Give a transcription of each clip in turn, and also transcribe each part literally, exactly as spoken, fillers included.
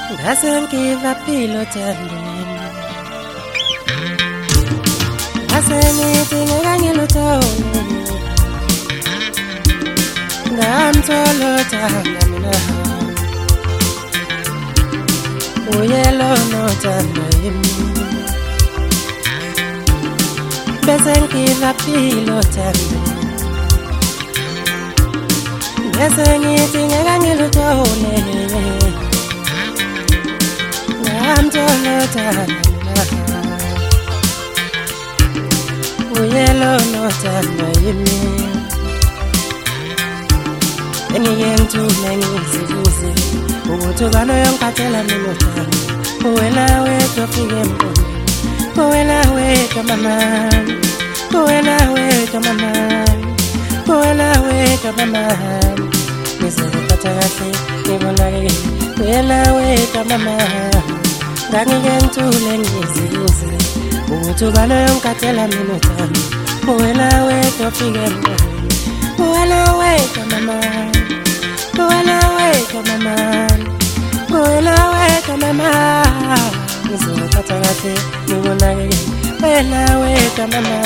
ngase ngiva philo thandweni ngase nithi ngeke ngiluthole ngamtholo thanda mina uyelo nothanda yimi bese ngiva philo thandweni ngase nithi ngeke ngiluthole ngamtholo thanda uyelo nothanda yimi engiyengithule ngizibuze ukuthi ubani oyongiphathela mina uthando uwena wedwa ofike empondweni uwena wedwa mama uwena wedwa mama uwena wedwa mama ngizokuphatha kahle ngibonakele uwena wedwa mama ngangiyengithule ngizibuze ukuthi ubani oyongiphathela mina uthando uwena wedwa ofike empondweni uwena wedwa mama uwena wedwa mama uwena wedwa mama ngizokuphatha kahle ngibonakele uwena wedwa mama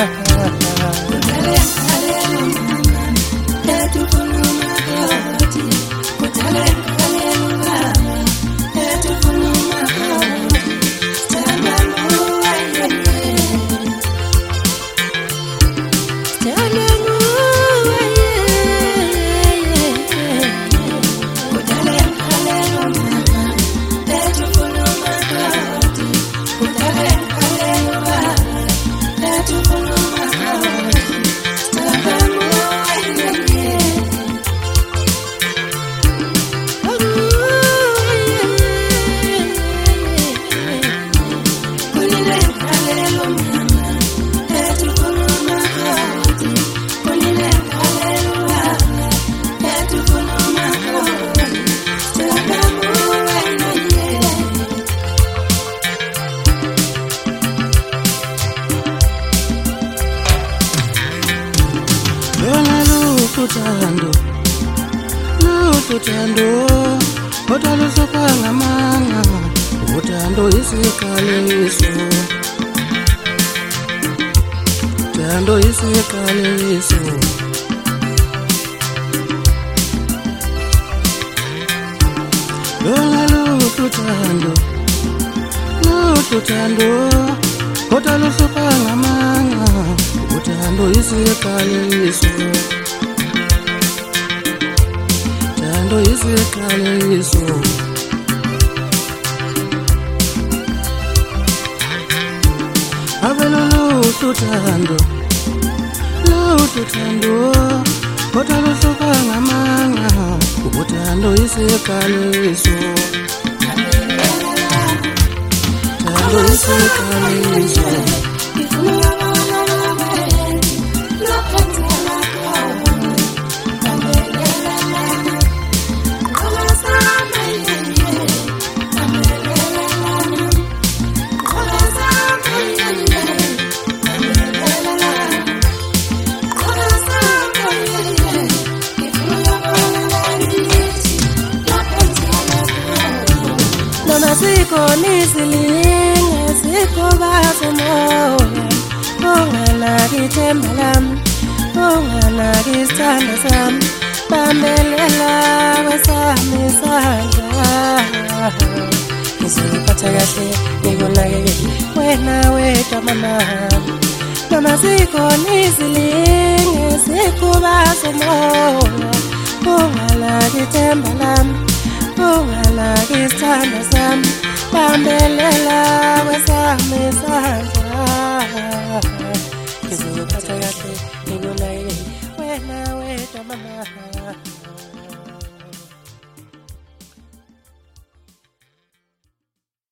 Uthando, uthando, uthando sokanga manga, uthando isikaleso, uthando isikaleso, lona uthando, uthando, uthando sokanga manga, uthando isikaleso. Uthando isikaleso Abelo uthando uthando uthando sokanga manga uthando isikaleso Uthando isikaleso Siko nisilinge siko basemoya unganaki themba lami unganaki isithando sami bambelela kwesami isandla ngizokuphatha kahle ngikunakekele wena wedwa mama noma siko nisilinge siko basemoya unganaki themba lami unganaki isithando sami bambelela kwesami isandla